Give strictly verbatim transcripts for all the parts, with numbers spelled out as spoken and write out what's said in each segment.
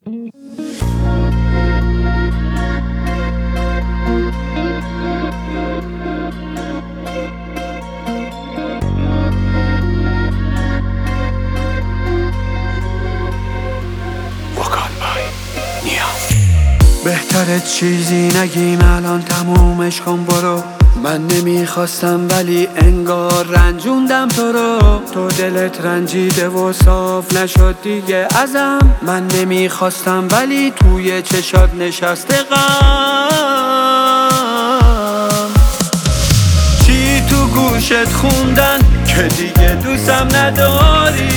بهتره چیزی نگیم الان تمومش کن برو. من نمیخواستم ولی انگار رنجوندم تو رو. تو دلت رنجیده و صاف نشد دیگه ازم. من نمیخواستم ولی توی چشات نشسته غم. چی تو گوشت خوندن که دیگه دوستم نداری؟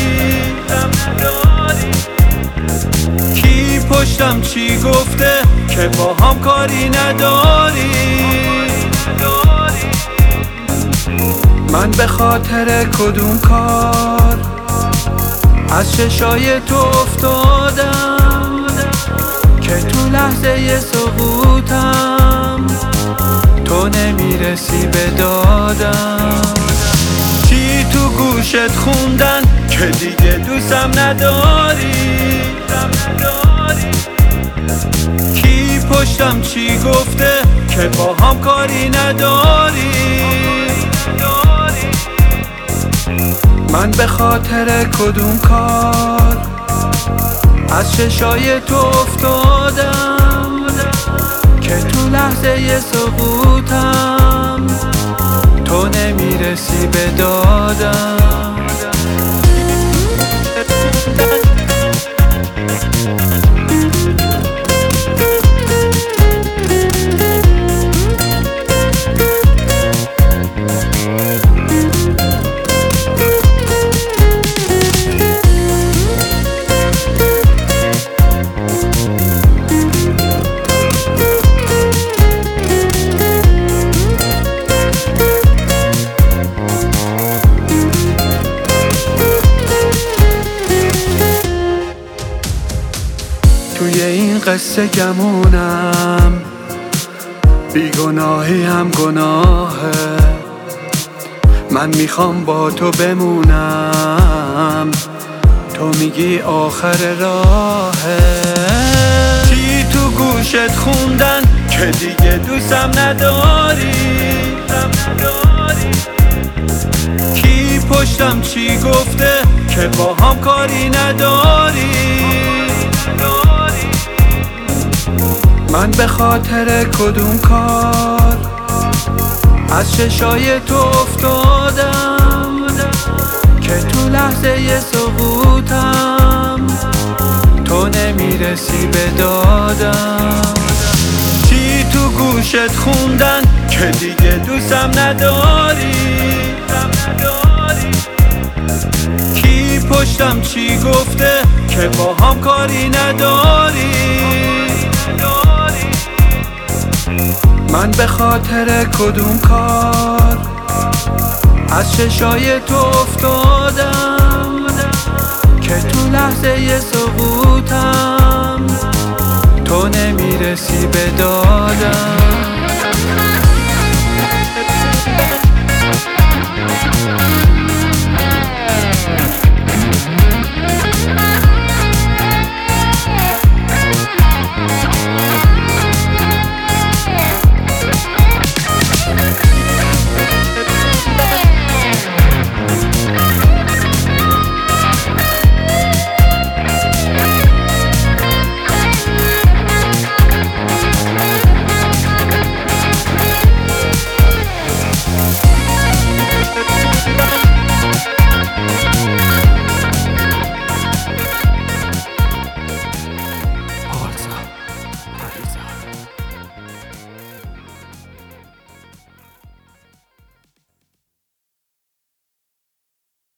کی پشتم چی گفته که با هم کاری نداری؟ من به خاطر کدوم کار از چشای تو افتادم که تو لحظه سقوطم تو نمیرسی به دادم. چی تو گوشت خوندن که دیگه دوستم نداری؟ کی پشتم چی گفته که با هم کاری نداری؟ من به خاطر کدوم کار از چشای تو افتادم که تو لحظه سقوطم تو نمیرسی به دادم. توی این قصه گمونم بیگناهی هم گناهه. من میخوام با تو بمونم تو میگی آخر راهه. چی تو گوشت خوندن که دیگه دوستم نداری؟ کی پشتم چی گفته که با هم کاری نداری؟ من به خاطر کدوم کار از چشای تو افتادم که تو لحظه سقوطم تو نمیرسی به دادم. چی تو گوشت خوندن که دیگه دوستم نداری؟ کی پشتم چی گفته که با هم کاری نداری؟ من به خاطر کدوم کار از چشای تو افتادم که تو لحظه سقوطم تو نمیرسی به دادم.